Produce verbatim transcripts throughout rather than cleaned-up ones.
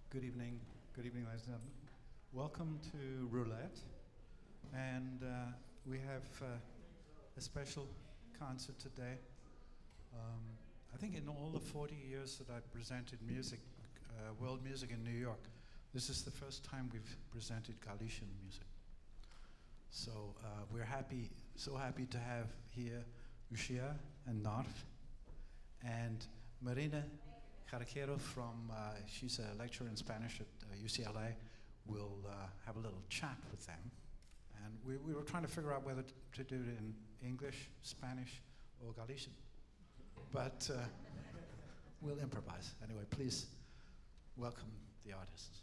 Good evening. Good evening, ladies and gentlemen. Welcome to Roulette. And uh, we have uh, a special concert today. Um, I think in all the forty years that I've presented music, uh, world music in New York, this is the first time we've presented Galician music. So uh, we're happy, so happy to have here Uxía and Narf, and Marina Carraquero from, uh, she's a lecturer in Spanish at uh, U C L A, will uh, have a little chat with them. And we, we were trying to figure out whether to, to do it in English, Spanish, or Galician. But uh, we'll improvise. Anyway, please welcome the artists.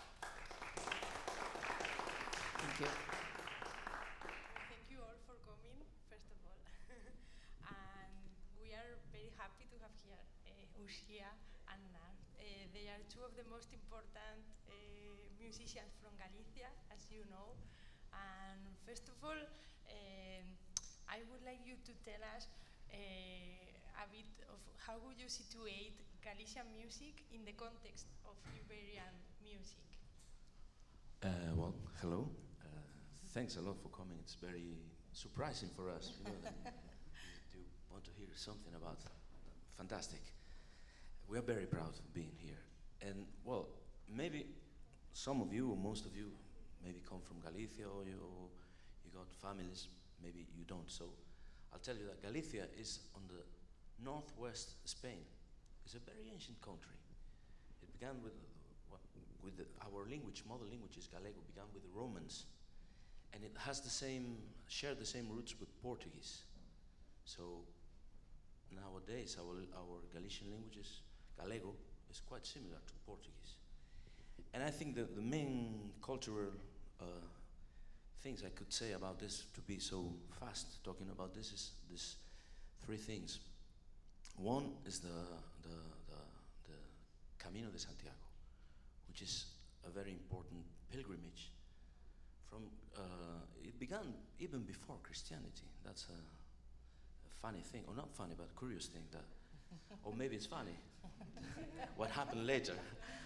Thank you. Thank you all for coming, first of all. And we are very happy to have here uh, Uxía and Narf. Uh, they are two of the most important uh, musicians from Galicia, as you know. And first of all, um, I would like you to tell us uh, a bit of how would you situate Galician music in the context of Iberian music? Uh, well, hello. Uh, thanks a lot for coming. It's very surprising for us. You know, that you want to hear something about. Fantastic. We are very proud of being here. And well, maybe some of you, or most of you, maybe come from Galicia, or you, you got families, maybe you don't. So I'll tell you that Galicia is on the northwest Spain. It's a very ancient country. It began with, with the, our language, mother language is Gallego, began with the Romans. And it has the same, shared the same roots with Portuguese. So nowadays, our, our Galician language is Gallego, is quite similar to Portuguese. And I think that the main cultural uh, things I could say about this, to be so fast talking about this, is this three things. One is the, the, the, the Camino de Santiago, which is a very important pilgrimage. From uh, it began even before Christianity. That's a, a funny thing, or not funny, but curious thing. That, or maybe it's funny. What happened later?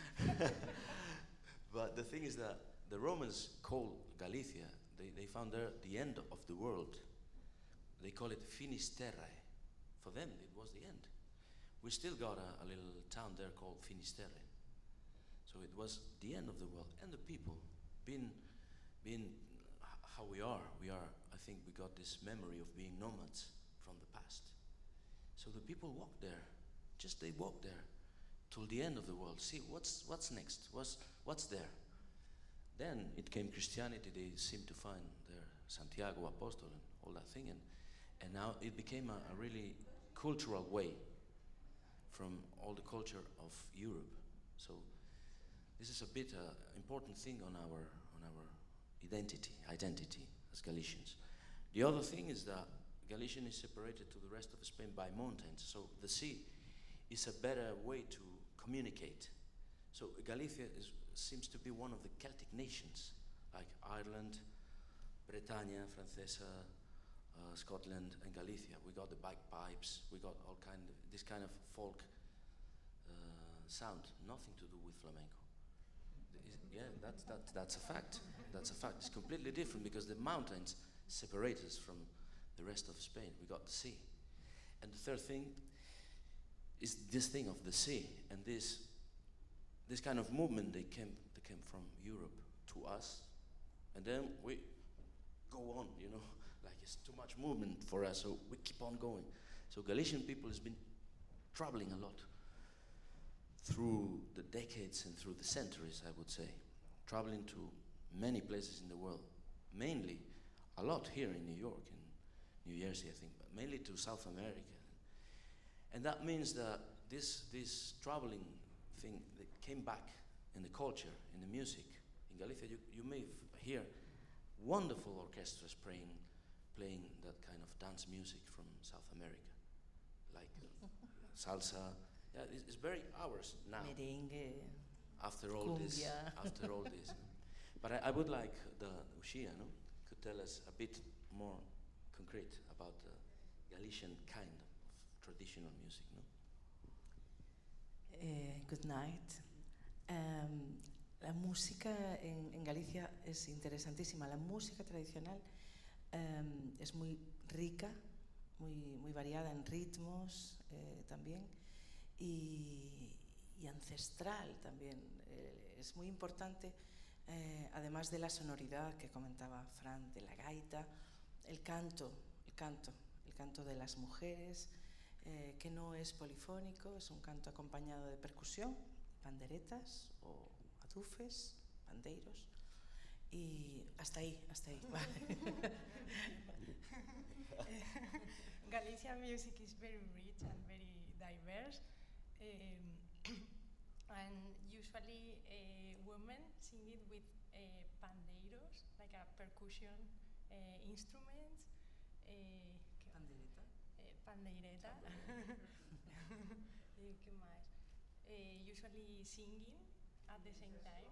But the thing is that the Romans called Galicia, they, they found there the end of the world. They call it Finis Terrae. For them, it was the end. We still got a, a little town there called Finisterre. So it was the end of the world. And the people, being, being how we are, we are, I think we got this memory of being nomads from the past. So the people walked there, just they walked there till the end of the world. See, what's, what's next? What's, what's there? Then it came Christianity. They seemed to find their Santiago Apostle and all that thing. And, and now it became a, a really cultural way from all the culture of Europe. So this is a bit uh, important thing on our, on our identity, identity as Galicians. The other thing is that Galician is separated to the rest of Spain by mountains. So the sea is a better way to communicate. So Galicia is, seems to be one of the Celtic nations, like Ireland, Bretagne, Francesa, uh, Scotland, and Galicia. We got the bagpipes, we got all kind of, this kind of folk uh, sound, nothing to do with flamenco. Is, yeah, that's, that, that's a fact. That's a fact. It's completely different because the mountains separate us from the rest of Spain. We got the sea. And the third thing is this thing of the sea and this this kind of movement they came they came from Europe to us, and then we go on, you know, like it's too much movement for us, so we keep on going. So Galician people has been traveling a lot through the decades and through the centuries, I would say, traveling to many places in the world, mainly a lot here in New York, in New Jersey, I think, but mainly to South America. And that means that this, this traveling thing that came back in the culture, in the music. In Galicia, you, you may hear wonderful orchestras playing, playing that kind of dance music from South America, like uh, salsa. Yeah, it's, it's very ours now. Merengue. After all cumbia. this, after all this. But I, I would like the Uxía, no, could tell us a bit more concrete about the Galician kind of traditional music, no? Uh, good night. Um, la música en, en Galicia es interesantísima. La música tradicional um, es muy rica, muy, muy variada en ritmos eh, también, y, y ancestral también. Eh, es muy importante, eh, además de la sonoridad que comentaba Fran, de la gaita, el canto, el canto, el canto de las mujeres, eh, que no es polifónico, es un canto acompañado de percusión, panderetas o adufes, pandeiros, y hasta ahí, hasta ahí. Vale. Galician music is very rich and very diverse, um, and usually uh, women sing it with uh, pandeiros, like a percussion uh, instrument. Uh, Pandereta. Eh, pandeireta. eh, ¿Qué más? Eh, usually singing at the same time.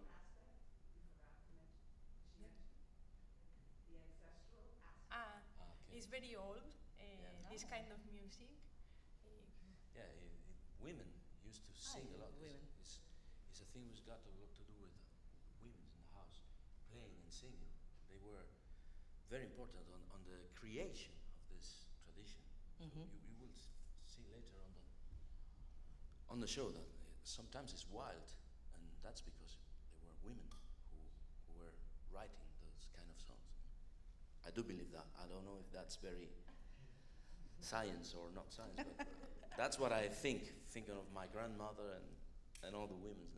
Ah, Ah, okay. it's very old, uh, Yeah. this kind of music. Uh, Yeah, it, it, women used to sing a lot. It's, women. it's, it's a thing which got a lot to do with women in the house, playing and singing. They were very important on, on the creation of this tradition. Mm-hmm. You, you will s- see later on the on the show that uh, sometimes it's wild, and that's because there were women who, who were writing those kind of songs. I do believe that. I don't know if that's very science or not science, but that's what I think, thinking of my grandmother and, and all the women.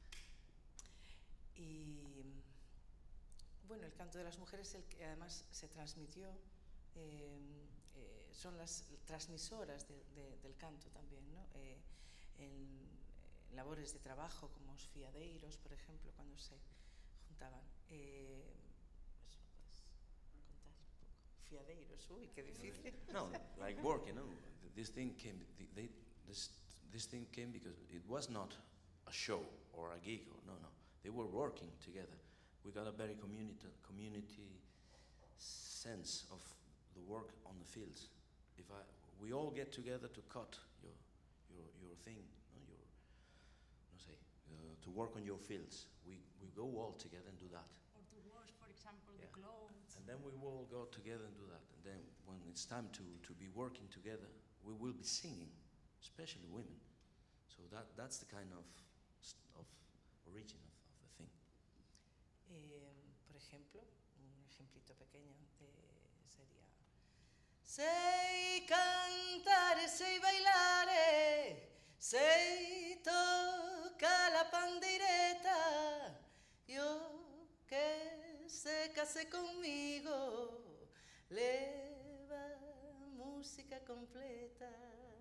Y bueno, el canto de las mujeres, el que además se transmitió, eh, eh, son las transmisoras de, de, del canto también, ¿no? Eh, en, en labores de trabajo como os fiadeiros, por ejemplo, cuando se juntaban. Eh, eso puedes contar un poco. Fiadeiros, uy, qué difícil. No, like working. No, this thing came. They, this this thing came because it was not a show or a gig. Or, no, no. They were working together. We got a very community community sense of the work on the fields. If I, we all get together to cut your your your thing, no, your no say uh, to work on your fields. We we go all together and do that. or to wash, for example, Yeah. the clothes. And then we will go together and do that. And then when it's time to, to be working together, we will be singing, especially women. So that, that's the kind of, st- of origin of, of the thing. Eh, por ejemplo, un ejemplito pequeño de, sería: sei cantare, sei bailare, sei toca la pandireta, yo que se case conmigo, leva música completa,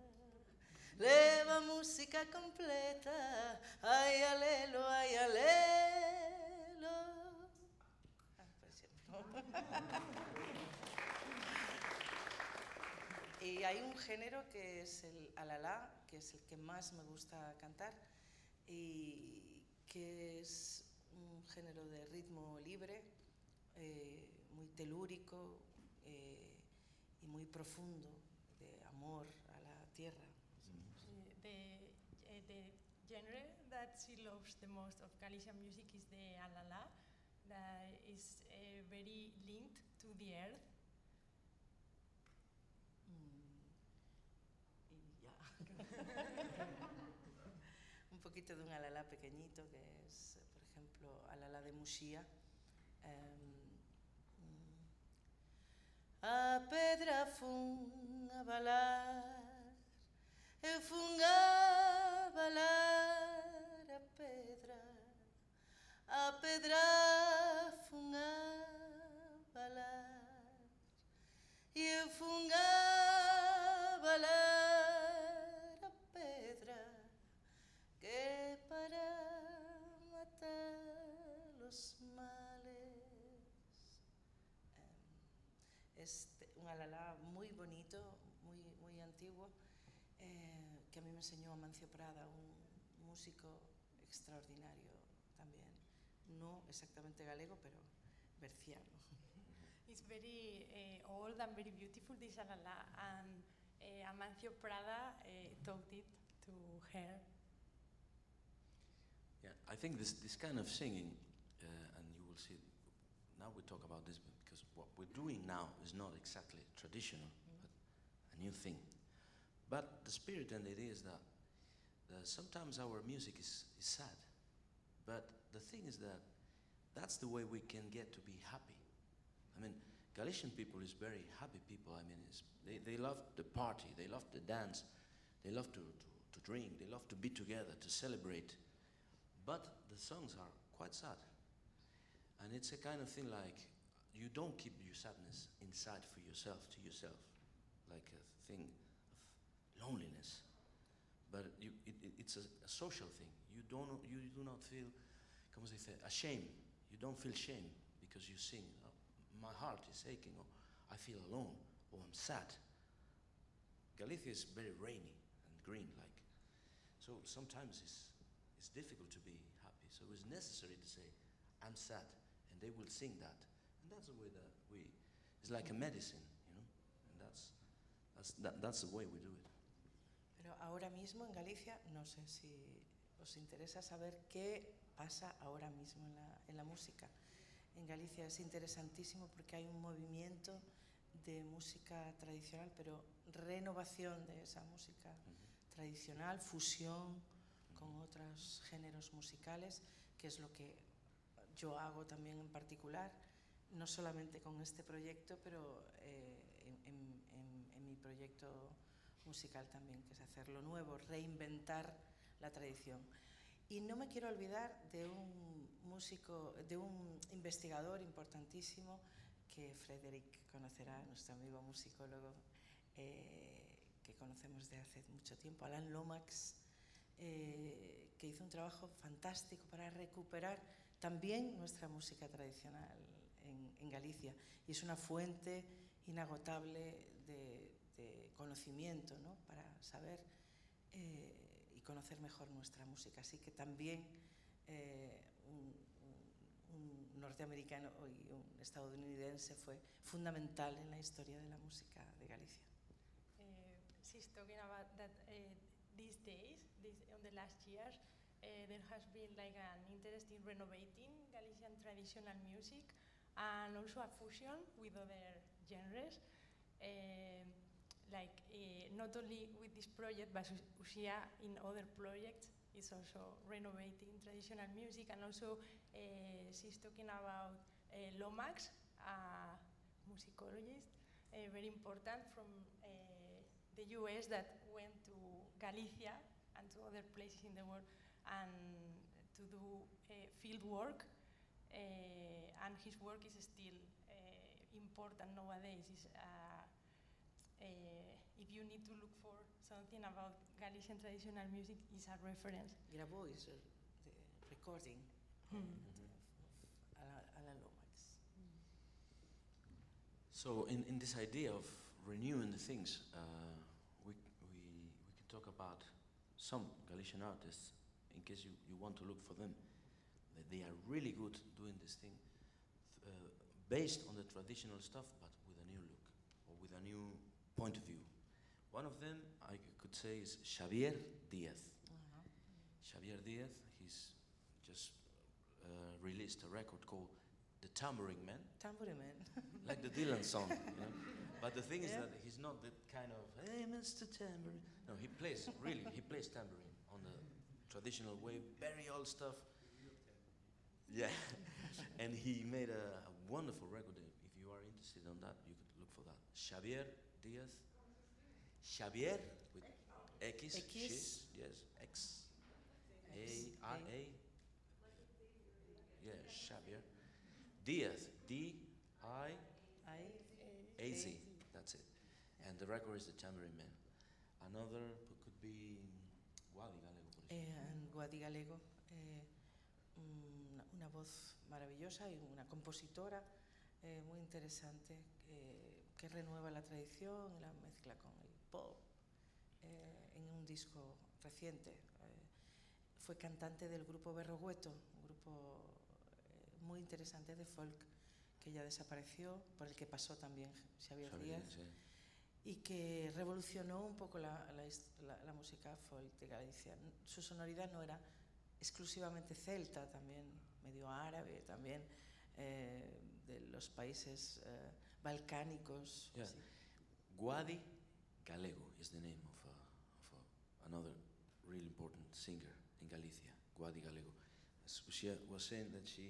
leva música completa, ay alelo, ay alelo. Ah, pues ya. Y hay un género que es el alalá, que es el que más me gusta cantar, y que es un género de ritmo libre, eh, muy telúrico eh, y muy profundo, de amor a la tierra. Uh, the, uh, the genre that she loves the most of Galician music is the alala, that is uh, very linked to the earth. Mm, y ya. Un poquito de un alalá pequeñito, que es, por ejemplo, alalá de Muxía. Um, a pedra fun a balar, eu fun a balar a pedra, a pedra fun a balar, e eu fun a balar a pedra, que para matar los males. Es un alalá muy bonito, muy, muy antiguo, eh, que a mí me enseñó Amancio Prada, un músico extraordinario también. No exactamente galego, pero berciano. It's very uh, old and very beautiful, this alala, and uh, Amancio Prada uh, taught it to her. Yeah, I think this this kind of singing, uh, and you will see. Now we talk about this because what we're doing now is not exactly traditional, but a new thing. But the spirit and the idea is that, that sometimes our music is, is sad. But the thing is that that's the way we can get to be happy. I mean, Galician people is very happy people. I mean, it's, they, they love the party, they love the dance, they love to, to, to drink, they love to be together, to celebrate. But the songs are quite sad. And it's a kind of thing like, you don't keep your sadness inside for yourself, to yourself, like a thing of loneliness. But you, it, it, it's a, a social thing. You don't, you do not feel, como se dice, ashamed. You don't feel shame because you sing, oh, my heart is aching, or I feel alone, or I'm sad. Galicia is very rainy and green, like. So sometimes it's, it's difficult to be happy. So it's necessary to say, I'm sad, and they will sing that. And that's the way that we, it's like a medicine, you know, and that's, that's, that, that's the way we do it. Pero ahora mismo en Galicia, no sé si os interesa saber qué pasa ahora mismo en la, en la música. En Galicia es interesantísimo porque hay un movimiento de música tradicional, pero renovación de esa música uh-huh. tradicional, fusión uh-huh. con otros géneros musicales, que es lo que yo hago también en particular, no solamente con este proyecto, pero eh, en, en, en mi proyecto musical también, que es hacer lo nuevo, reinventar la tradición. Y no me quiero olvidar de un músico, de un investigador importantísimo que Frederick conocerá, nuestro amigo musicólogo, eh, que conocemos de hace mucho tiempo, Alan Lomax, eh, que hizo un trabajo fantástico para recuperar también nuestra música tradicional en, en Galicia. Y es una fuente inagotable de, de conocimiento, ¿no? Para saber eh, y conocer mejor nuestra música. Así que también eh, un, un, un norteamericano y un estadounidense fue fundamental en la historia de la música de Galicia. Uh, she's talking about that uh, these days, this, on the last years, uh, there has been like an interest in renovating Galician traditional music and also a fusion with other genres. Uh, like uh, not only with this project, but Uxía in other projects is also renovating traditional music, and also uh, she's talking about uh, Lomax, a musicologist, uh, very important from uh, the U S that went to Galicia and to other places in the world and to do uh, field work, uh, and his work is still uh, important nowadays. Is uh, Uh, if you need to look for something about Galician traditional music, is a reference. Grabois, uh, the recording mm. mm-hmm. of Alan Lomax. Mm. So in, in this idea of renewing the things, uh, we, we, we can talk about some Galician artists, in case you, you want to look for them. They are really good doing this thing uh, based on the traditional stuff, but with a new look, or with a new point of view. One of them, I could say, is Xavier Diaz. Uh-huh. Xavier Diaz, he's just uh, released a record called The Tambourine Man. Tambourine Man. Like the Dylan song, you know? But the thing is yeah. that he's not that kind of, hey, Mister Tambourine. No, he plays, really, he plays tambourine on the traditional way, very old stuff. Yeah. And he made a, a wonderful record. If you are interested in that, you could look for that. Xavier Diaz, Xavier with X, X. X yes, X, A, R, A, yeah, Xavier, Diaz, D, I, A, Z, that's it, and the record is The Tambourine Man. Another could be Guadi Galego, por ejemplo. Eh, Guadi Galego, eh, una, una voz maravillosa y una compositora eh, muy interesante. Eh, que renueva la tradición y la mezcla con el pop eh, en un disco reciente. Eh, fue cantante del grupo Berrogueto, un grupo eh, muy interesante de folk que ya desapareció, por el que pasó también Xavier Díaz, sí. Y que revolucionó un poco la, la, la, la música folk de Galicia. Su sonoridad no era exclusivamente celta, también medio árabe, también eh, de los países eh, balcánicos. Yeah. Sí. Guadi Galego is the name of, uh, of uh, another really important singer in Galicia, Guadi Galego. So she was saying that she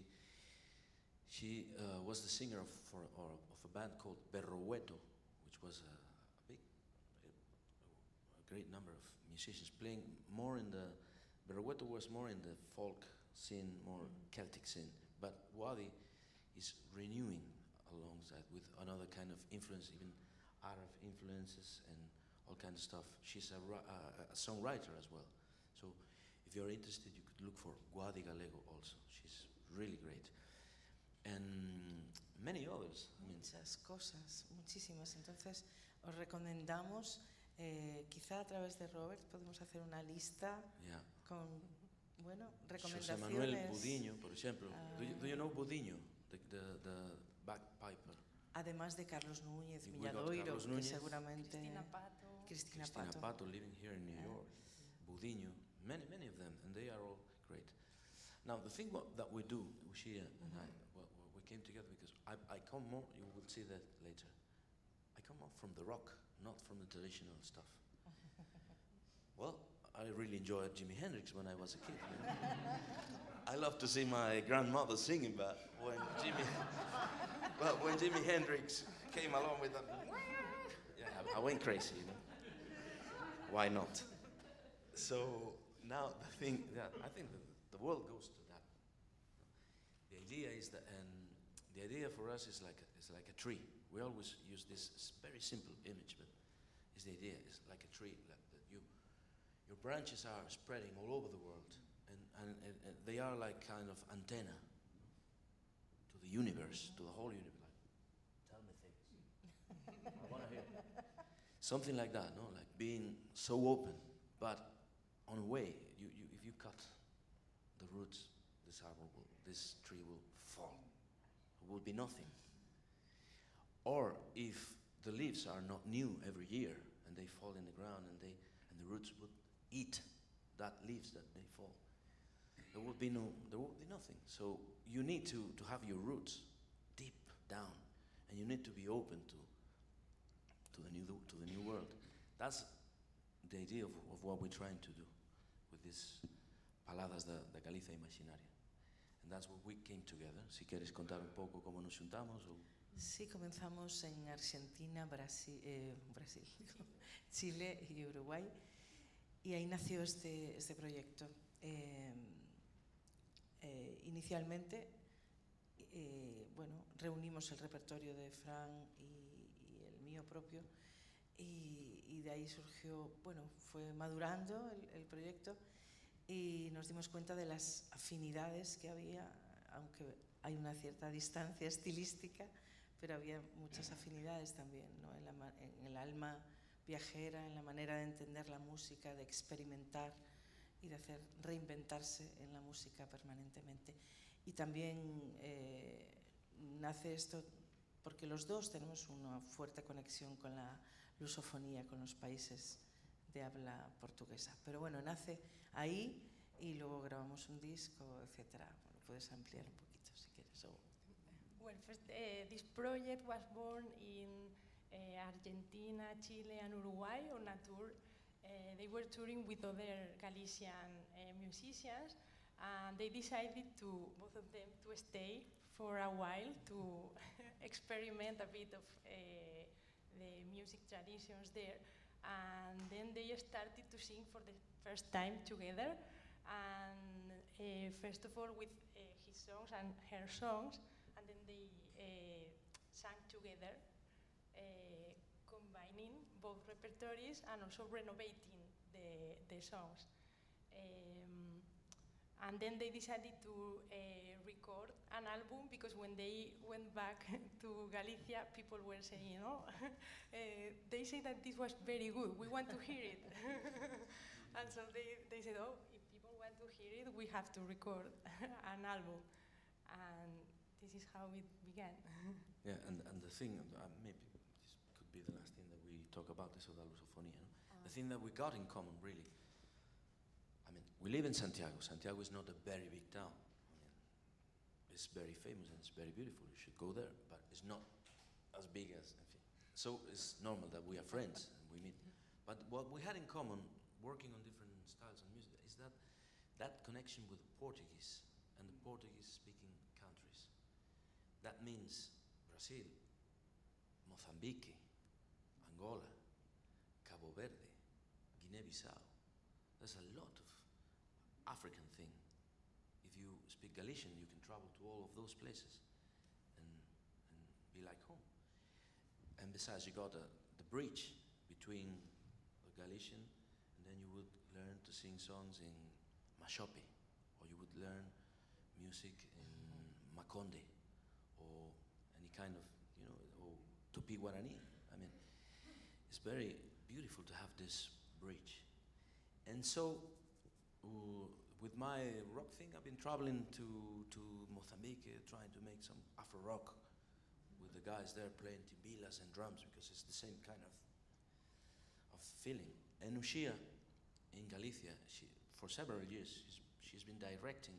she uh, was the singer of, for, or, of a band called Berrohueto, which was a, a big, a, a great number of musicians playing more in the, Berrohueto was more in the folk scene, more Mm. Celtic scene, but Guadi is renewing alongside with another kind of influence, even Arab influences and all kinds of stuff. She's a, ri- uh, a songwriter as well. So if you're interested, you could look for Guadi Galego also. She's really great. And many others. I mean, Muchas cosas, muchísimas. Entonces, os recomendamos, eh, quizá a través de Robert podemos hacer una lista yeah. con, bueno, José Manuel recomendaciones. Budiño, por ejemplo. do, you, do you know Budiño, the, the, the bagpiper? Además de Carlos Núñez We got Milladoiro, Carlos que Núñez. seguramente Cristina Pato. Cristina, Cristina Pato. Pato living here in New Yeah. York. Budiño, many, many of them, and they are all great. Now, the thing what, that we do, Ushia and I, well, well, we came together because I, I come more, you will see that later, I come more from the rock, not from the traditional stuff. Well, I really enjoyed Jimi Hendrix when I was a kid. You know? I love to see my grandmother singing, but when Jimi, but when Jimi Hendrix came along with that, yeah, I, I went crazy. You know? Why not? So now the thing that I think the, the world goes to that. The idea is that, and the idea for us is like a, is like a tree. We always use this s- very simple image, but it's the idea. It's like a tree. Like that you, your branches are spreading all over the world, and, and, and, and they are like kind of antenna to the universe, to the whole universe. Like, tell me things. I want to hear. Something like that, no? Like being so open, but on a way, you, you, if you cut the roots, this arbor will, this tree will fall. It will be nothing. Or if the leaves are not new every year and they fall in the ground and they and the roots would eat that leaves that they fall, there would be no, there would be nothing. So you need to, to have your roots deep down, and you need to be open to to the new to the new world. That's the idea of, of what we're trying to do with this Paladas da, da Galicia Imaginaria. And that's what we came together. Si quieres contar un poco cómo nos juntamos o... Sí, comenzamos en Argentina, Brasil, eh, Brasil Chile y Uruguay, y ahí nació este, este proyecto. Eh, eh, inicialmente, eh, bueno, reunimos el repertorio de Fran y, y el mío propio, y, y de ahí surgió, bueno, fue madurando el, el proyecto, y nos dimos cuenta de las afinidades que había, aunque hay una cierta distancia estilística, pero había muchas afinidades también, ¿no? en, la, en el alma viajera, en la manera de entender la música, de experimentar y de hacer reinventarse en la música permanentemente. Y también eh, nace esto porque los dos tenemos una fuerte conexión con la lusofonía, con los países de habla portuguesa. Pero bueno, nace ahí y luego grabamos un disco, etcétera. Bueno, puedes ampliar un poquito si quieres. So, Well, first, uh, this project was born in uh, Argentina, Chile, and Uruguay on a tour. Uh, they were touring with other Galician uh, musicians, and they decided to, both of them, to stay for a while to experiment a bit of uh, the music traditions there. And then they started to sing for the first time together, and uh, first of all with uh, his songs and her songs, and then they uh, sang together, uh, combining both repertories and also renovating the, the songs. Um, and then they decided to uh, record an album, because when they went back to Galicia, people were saying, oh, uh, they say that this was very good, we want to hear it. And so they, they said, oh, if people want to hear it, we have to record an album. And this is how it began. Yeah, and, and the thing, uh, maybe this could be the last thing that we talk about, is of the lusofonía. No? Uh, The thing that we got in common, really, I mean, we live in Santiago. Santiago is not a very big town. I mean, it's very famous and it's very beautiful. You should go there, but it's not as big as. So it's normal that we are friends and we meet. But what we had in common, working on different styles of music, is that that connection with the Portuguese and the Portuguese-speaking countries. That means Brazil, Mozambique, Angola, Cabo Verde, Guinea-Bissau. There's a lot of African thing. If you speak Galician, you can travel to all of those places and, and be like home. And besides, you got a, the bridge between the Galician, and then you would learn to sing songs in Mashopi, or you would learn music in Makonde, or any kind of, you know, or Tupi Guarani. I mean, it's very beautiful to have this bridge. And so, uh, with my rock thing, I've been traveling to, to Mozambique, trying to make some Afro rock with the guys there playing timbilas and drums, because it's the same kind of of feeling. And Ushia in Galicia, she, for several years, she's, she's been directing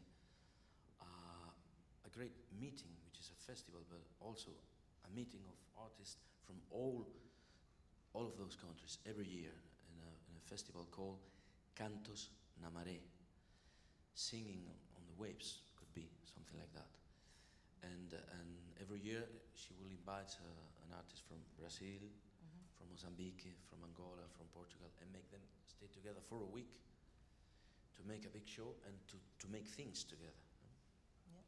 uh, a great meeting, which is a festival, but also a meeting of artists from all all of those countries every year in a, in a festival called Cantos na Maré, singing on the waves, could be something like that. And uh, and every year she will invite uh, an artist from Brazil, mm-hmm. from Mozambique, from Angola, from Portugal, and make them stay together for a week to make a big show and to, to make things together. Yeah.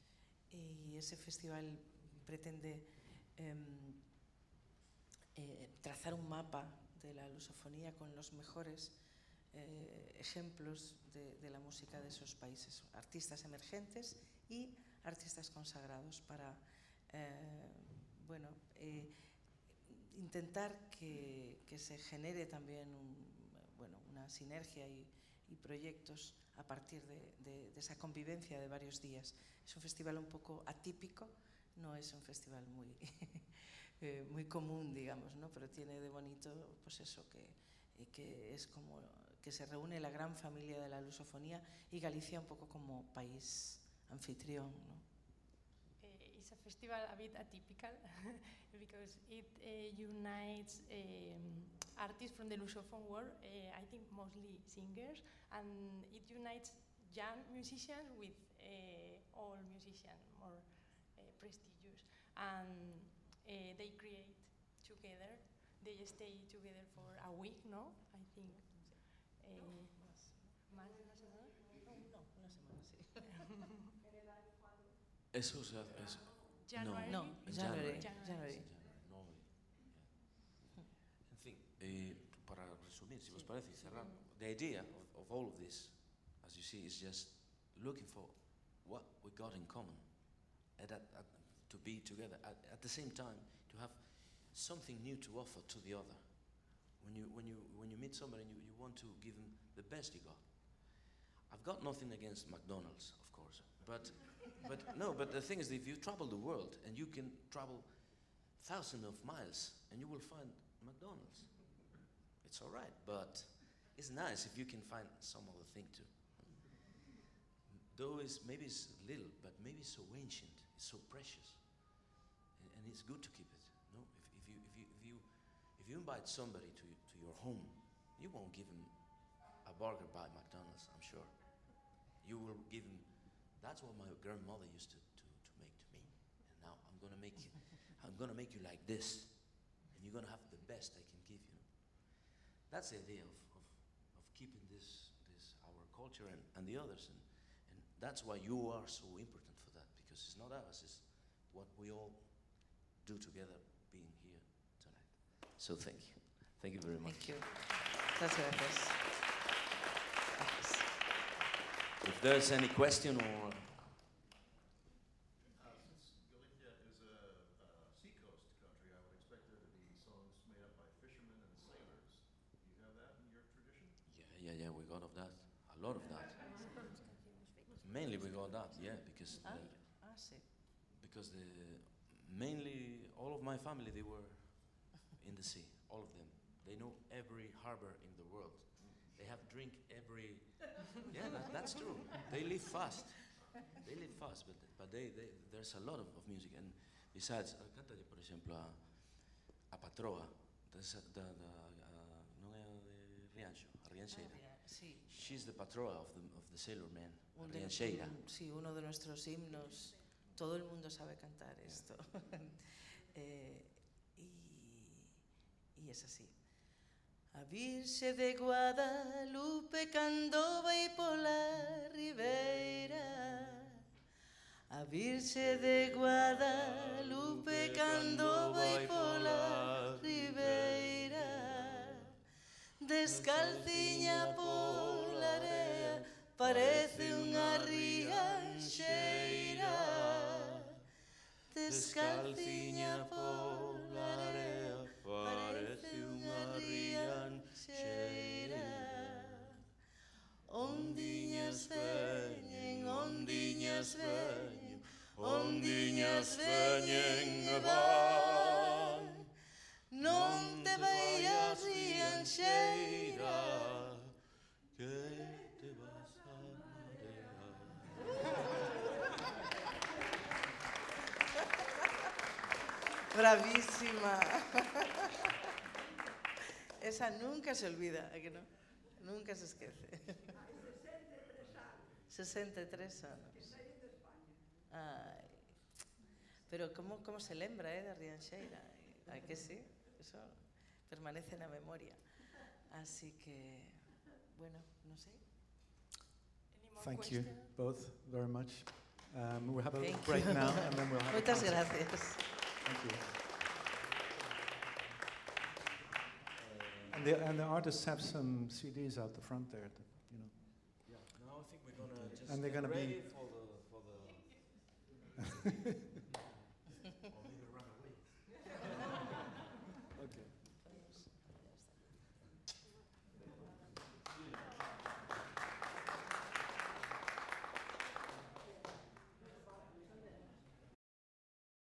Y ese festival pretende um, eh, trazar un mapa de la lusofonía con los mejores eh, ejemplos de, de la música de esos países, artistas emergentes y artistas consagrados, para eh, bueno, eh, intentar que, que se genere también un, bueno, una sinergia y, y proyectos a partir de, de, de esa convivencia de varios días. Es un festival un poco atípico, no es un festival muy, eh, muy común, digamos, ¿no? Pero tiene de bonito pues eso, que, que es como que se reúne la gran familia de la lusofonía y Galicia un poco como país anfitrión, ¿no? Uh, it's a festival a bit atypical because it uh, unites um, artists from the Lusophone world, uh, I think mostly singers, and it unites young musicians with uh, old musicians, more uh, prestigious, and uh, they create together, they stay together for a week, no? I think. Uh, No, más, más, más, ¿no? no, no, una semana, sí. Eso se hace. Eso. January? No, In January. January. January. Normally. Yeah. En fin, eh, para resumir, si os parece, y cerrar, the idea of, of all of this, as you see, is just looking for what we got in common, at, at, at, to be together, at, at the same time, to have something new to offer to the other. When you, when you, when you meet somebody and you, you want to give them the best you got. I've got nothing against McDonald's, of course, but, but no, but the thing is, if you travel the world and you can travel thousands of miles and you will find McDonald's, it's all right, but it's nice if you can find some other thing too. Though it's, maybe it's little, but maybe it's so ancient, it's so precious, and, and it's good to keep it. No, if, if you if you if you if you invite somebody to to your home, you won't give him a burger by McDonald's, I'm sure. You will give him. That's what my grandmother used to, to, to make to me, and now I'm gonna make you. I'm gonna make you like this, and you're gonna have the best I can give you. That's the idea of of, of keeping this this our culture and, and the others, and and that's why you are so important for that, because it's not us, it's what we all do together being here tonight. So thank you. Thank you very much. Thank you. Muchas gracias. Gracias. If there's any question or Uh, since Galicia is a, a seacoast country, I would expect there to be songs made up by fishermen and sailors. Do you have that in your tradition? yeah, yeah, yeah, we got of that, a lot of that. Mainly we got that, yeah, because Ah, the, ah, sí. because the mainly all of my family, they were in the sea, all of them. They know every harbor in the world. They have drink every. Yeah, that, that's true. They live fast. They live fast, but but they, they there's a lot of, of music, and besides, uh, cántalle por ejemplo a a Patroa, da, da, da, uh, non é o de Rianxo, a Rianxeira. Ah, sí. She's the patroa of the of the sailor man, Un de- Rianxeira. un- sí, uno de nuestros himnos. Todo el mundo sabe cantar esto. Eh, y, y es así. A Virxe de Guadalupe cando vai pola ribeira. A Virxe de Guadalupe cando vai pola ribeira. Descalciña pola area, parece unha rianxeira. Descalciña pola area, parece unha rianxeira. Ondiñas veñen, ondiñas veñen, ondiñas veñen e van. Non te vaias rianxeira, que te vas a marear. Bravísima. Esa nunca se olvida, ¿a que no? Nunca se esquece. sesenta e tres anos. Ai. Pero como, como se lembra, eh, de Rianxeira? A que sí? Eso permanece na memoria. Así que, bueno, non sei. Any more Thank you questions? both very much. Um, we'll have a Thank little break you. now, and then we'll have a Moitas concert. gracias. Thank you. And the, and the artists have some C Ds out the front there, that, you know. Yeah, now I think we're gonna just And they're get gonna be- ready for the for the